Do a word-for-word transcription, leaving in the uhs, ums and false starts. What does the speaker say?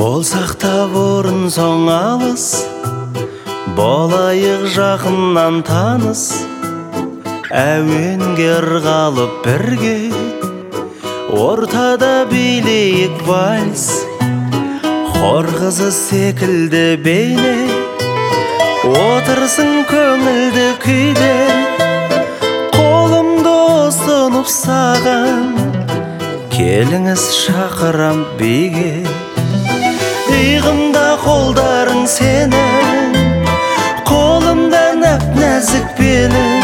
Болсақ та бұрын соң алыс, болайық жақыннан таныс. Әуенге ырғалып бірге, ортада билейік вальс. Хор қызы секілді бейне, отырсың көңілді күйде. Қолымды ұсынып саған, келіңіз шақырам биге. Иығымда қолдарың сенің, қолымда нәп-нәзік белің.